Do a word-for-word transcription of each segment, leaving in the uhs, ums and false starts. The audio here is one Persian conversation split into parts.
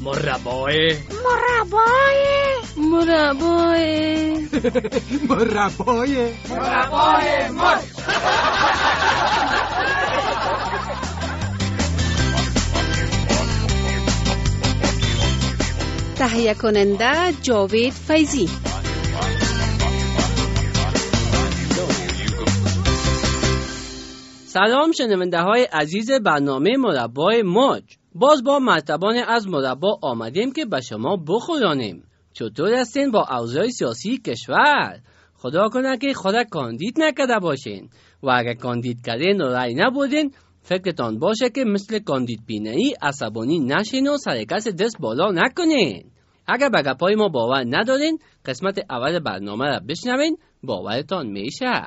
مربای مربای مربای مربای مربای ماچ. تهیه کننده جاوید فیضی. سلام شنونده های عزیز برنامه مربای موج. باز با مرتبان از مربا آمدیم که به شما بخورانیم. چطور هستین با اوضاع سیاسی کشور؟ خدا کنه که خدا کاندید نکرده باشین و اگر کاندید کردین و رای نبودین فکرتان باشه که مثل کاندید بینایی عصبانی نشین و سر کس دست بالا نکنین. اگر به گپای ما باور ندارین قسمت اول برنامه را بشنوین، باورتان میشه.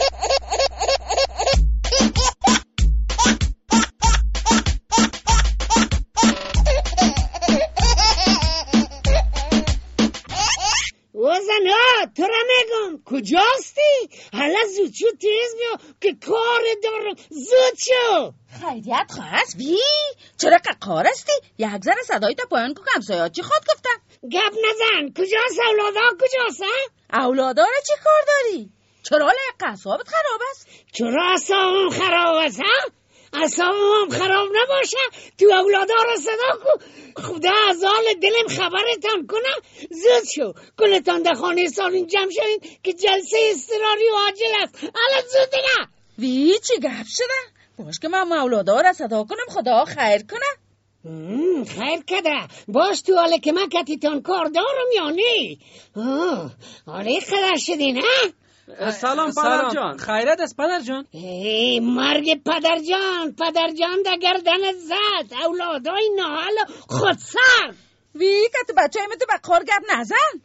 وزنا تو را میگم کجاستی؟ حالا زود شو تیز بیا که کار دارم. زود شو. خیریت خواست بی؟ چرا که کار استی؟ یک ذره صدای تا پایان که همسایات چی خود گفتن؟ گپ نزن. کجاست اولادا کجاست؟ اولادا را چی کار داری؟ چرا لقه اصابت خراب است؟ چرا اصابم خراب است ها؟ اصابم خراب نباشه تو اولادا را صدا کو. خدا از حال دلم خبرتان کنه. زود شو کلتان در خانه سالون جمع شوین که جلسه اضطراری و عاجل است. حالا زود دیگه. وی چی گپ شده؟ باش که من اولادا را صدا کنم خدا خیر کنه. خیر کده باش تو حاله که من کتیتان کار دارم یا نی؟ حاله خدا شدین ها؟ سلام پدر جان. خیرت است پدر جان؟ ای مرگ پدر جان. پدر جان در گردن زد اولادای ناحل خودسر. وی که تو بچه ایمه تو به کار گپ نزن.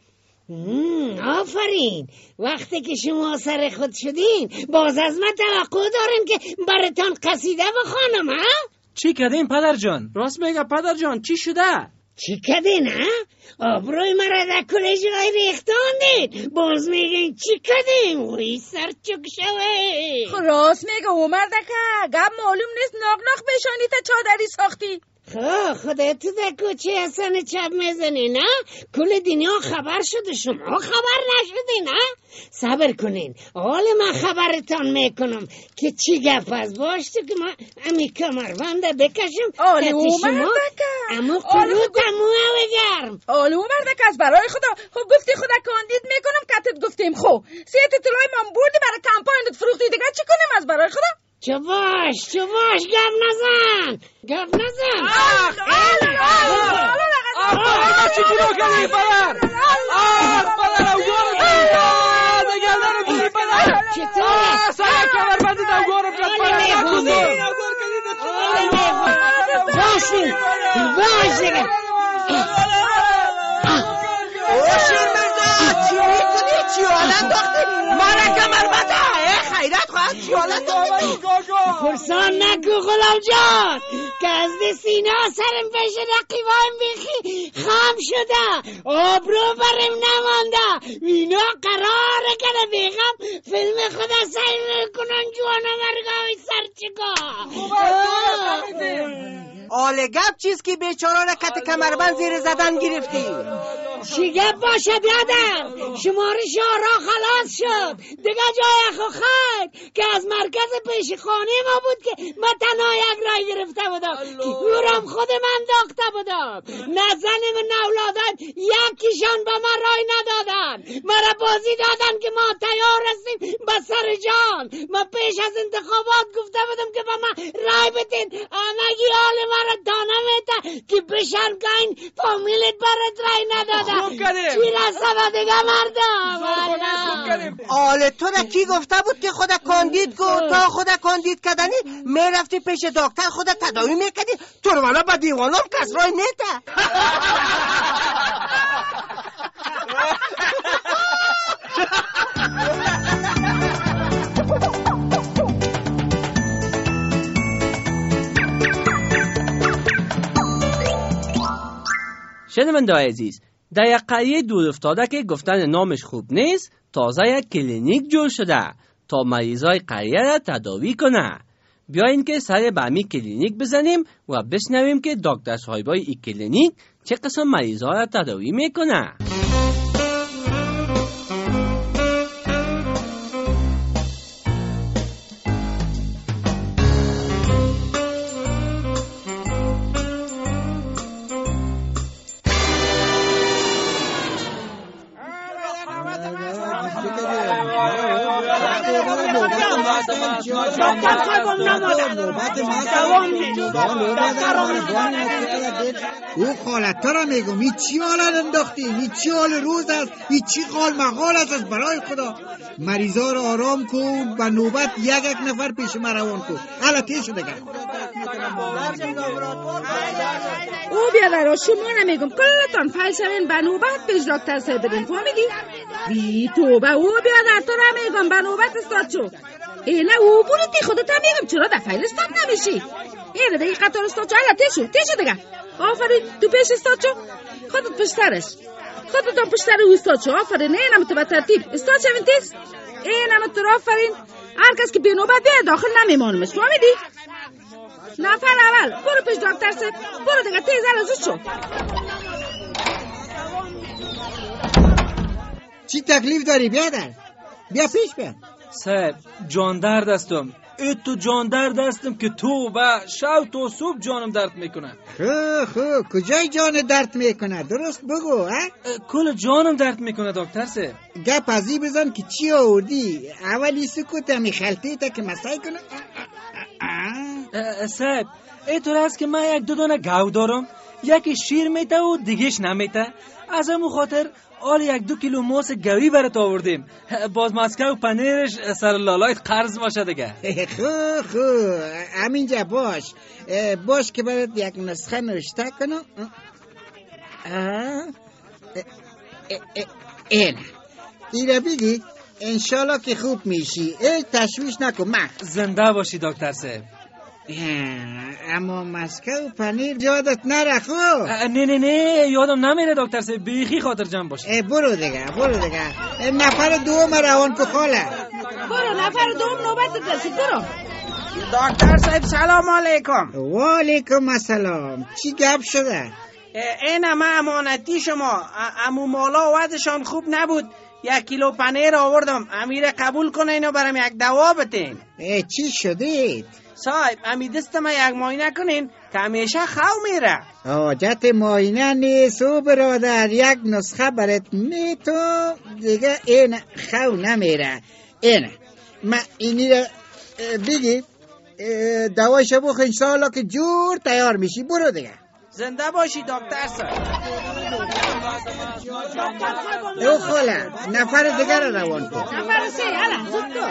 آفرین. وقتی که شما سر خود شدین باز از من توقع دارم که براتان قصیده بخوانم ها؟ چی کردین پدر جان؟ راست میگه پدر جان چی شده؟ چی کردین ها؟ آبروی مرا در کلش رای ریختاندین. باز میگین چی کردین؟ وی سر چک شوه. خب راست میگه اومر دکه گپ معلوم نیست ناق ناق بشانی تا چادری ساختی. خب خدا تو در کوچه اصلا چپ میزنی نه؟ کل دنیا خبر شده شما خبر نشدی نه؟ صبر کنین حال من خبرتان میکنم که چی گپ از باش تو که من امی کمربنده بکشم. آلی اومر دکه امو قلوت امو اوگرم. آلی اومر دکه از برای خدا. خب گفتی خدا کاندید میکنم کتت گفتیم خب سیت طلای من بردی برای کمپاینت فروختی دیگه چی کنیم از برای خدا؟ چه باش چه باش گپ نزن گپ نزن. آخ آخ چی کنو کردی پدر؟ آخ پدر اوگارم کردی نگردن بودی پدر. چطور؟ سر کمربندی اوگارم کرد پدر نکوزی. باشی باش دیگه. شیر مرزا چی میکنی؟ چی حالت داختی؟ مارا کمربنده خیرت خواهد چی حالت داختی؟ فرسان نکو غلام جان که از دی سینه سرم پیش رقیبایم بیخی خام شده. آبرو برم نمانده. اینا قراره کنه بیغم فیلم خدا سیر کنن جوانا مرگاوی سرچگاه. آله گپ چیز که بیچاره را کت کمربند زیر زدن گرفتی. شیگه باشه بیادر شمارش را خلاص شد دیگه جای اخو خیر که از مرکز پیش خانه ما بود که من تنها یک رای گرفته بودم که اورم خود من داخته بودم. نه زنم نه اولادم یکیشان به من رای ندادن. مرا بازی دادن که ما تیار هستیم به سر جان. من پیش از انتخابات گفته بودم که به من رای بدین. آنگی حال مرا دانه میته که بشن که این فامیلت برات رای ندادن. خوب کردیم. چی رسبه دیگه مردم؟ آله تو را کی گفته بود که خدا کاندید گفت؟ تا خدا کاندید کردنی میرفتی پیش دکتر خدا تداوی میکردی. تو رو والا با دیوانم کس رای نیته. شنونده‌های عزیز، در یک قریه دور افتاده که گفتن نامش خوب نیست تازه یک کلینیک جور شده تا مریضای قریه را تداوی کنه. بیاین که سر به همی کلینیک بزنیم و بشنویم که دکتر صاحبای این کلینیک چه قسم مریضا را تداوی میکنه. او خالت تا را میگم این چی حالت انداختی؟ این چی حال روز است؟ این چی حال مقال است؟ برای خدا مریضا را آرام کن و نوبت یک یک نفر پیش ما روان کن. حالتی شده گرد او بیادر شما نمیگم کلتان فیل شوین به نوبت پیش دکتر صاحب بدین. فهمیدی؟ بی توبه او بیادر تو نمیگم به نوبت استاد شو. اینه او بودی خودت هم میگم چرا در فیل استاد نمیشی؟ اینه دیگه قطار استاد شو حالا تیشو تیشو دیگه. آفرین تو پیش استاد شو خودت پشترش خودت هم پشتر او استاد شو. آفرین اینم تو به ترتیب استاد شوین تیز. اینم تو آفرین هر کس که بی نوبت بیاد داخل نمیمانمش. فهمیدی؟ نفر اول برو پیش دکتر صاحب برو دیگه تیز عرض شو. چی تکلیف داری بیادر؟ بیا پیش بیا. صاحب جان درد هستم. ای تو جان درد هستم که تو و شب تا صبح جانم درد میکنه. خو خو کجای جان درد میکنه؟ درست بگو ها؟ کل جانم درد میکنه دکتر صاحب. گپ ازی بزن که چی آوردی؟ اولی سکوت همی خلطی تا که مسای کنه. صاحب اینطور است که من یک دو دانه گاو دارم، یکی شیر میته و دیگهش نمیته. از همون خاطر آل یک دو کیلو ماس گوی برات آوردیم. باز مسکه و پنیرش سر لالایت قرض باشه دیگه. خو خو همینجا باش باش که برات یک نسخه نوشته کنم. این ایره بگی انشالله که خوب میشی. ای تشویش نکن. من زنده باشی دکتر صاحب. اما مسکه و پنیر یادت نره خو. نه نه نه یادم نمیره دکتر صاحب. بیخی خاطر جمع باشه. برو دیگه برو دیگه. نفر دوم روان کو خاله. برو نفر دوم نوبت رسید. برو دکتر صاحب سلام علیکم. و علیکم السلام. چی گپ شده؟ این همه امانتی شما. امو مولا وضعشان خوب نبود، یک کیلو پنیر آوردم. امیر قبول کنه اینو برام یک دوا بتین. چی شدید؟ صاحب امی دستم یک معاینه کنین که همیشه خو میره. حاجت معاینه نیست و برادر، یک نسخه برات میتو دیگه این خو نمیره. اینه ما اینی را بگید دوایشو بخو انشاءالله که جور تیار میشی. برو دیگه. زنده باشی دکتر صاحب. او خاله نفر دیگر رو روان کن. نفر سه حالا زود کن.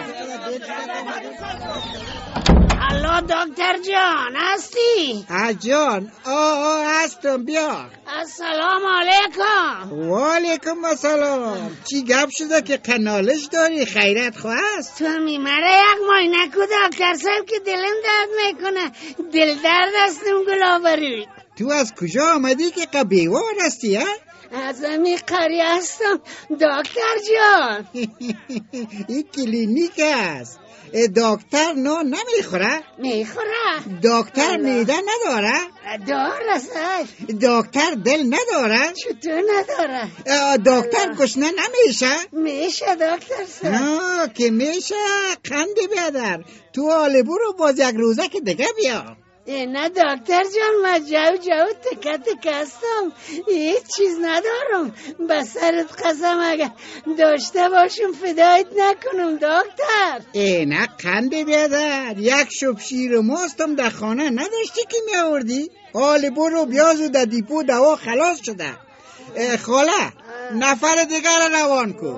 الو دکتر جان هستی؟ جان آه هستم بیا. السلام علیکم. و علیکم السلام. چی گپ شده که قنالش داری؟ خیرت خواست؟ تو میمره یک ماینه کو دکتر صاحب که دلم درد میکنه. دل درد هستم گلابری. تو از کجا آمدی که قبیوار هستی ها؟ از امی قریه هستم دکتر جان. این کلینیک است. دکتر نو نمیخوره؟ میخوره. دکتر میده نداره؟ داره صاحب. دکتر دل نداره؟ چطور نداره؟ دکتر گشنه نمیشه؟ میشه دکتر صاحب. نه که میشه. قندی بیادر تو حالی برو باز یک روزه که دیگه بیا. نه دکتر جان من جو جو تکه تکه هستم، هیچ چیز ندارم. به سرت قسم اگر داشته باشم فدایت نکنم دکتر. نه قنده بیادر، یک شب شیر و ماستم در خانه نداشتی که می آوردی؟ حالی برو بیازو در دیپو دوا خلاص شده. خاله نفر دیگر روان کن.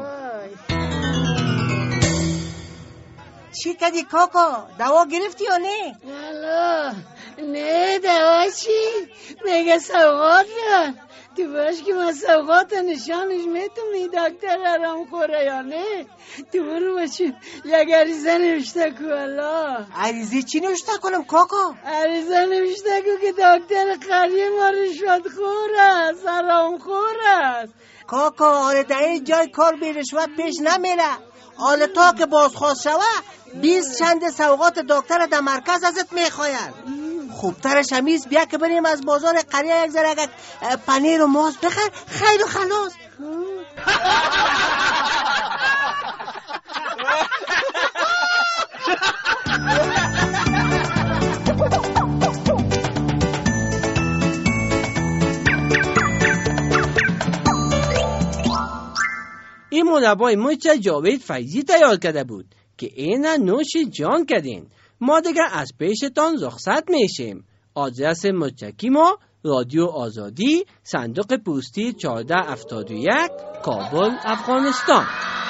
چی کدی کاکا؟ دوا گرفتی یا نه؟ الو نه دوا چی؟ میگه سوغات را تو باش که من سوغات نشانش میتونی دکتر آرام خوره یا نه؟ تو برو باشی یک عریضه نوشته کو. الله عریضه چی نوشته کنم کاکا؟ عریضه نوشته کو که دکتر قریه ما رشوت خور است، آرام خور است. کاکا آره در این جای کار به رشوت پیش نمیره. حالا تا که بازخواست شوه بیست چند سوغات دکتر در مرکز ازت میخواین. خوبترش همیز بیا که بریم از بازار قریه یک ذره پنیر و ماست بخر، خیر و خلاص. این مربای مچ جاوید فیضی تیار کرده بود که این نوش جان کردین. ما دیگه از پیشتان رخصت میشیم. آدرس مچکی ما رادیو آزادی، صندوق پستی چهارده هفتاد و یک، کابل، افغانستان.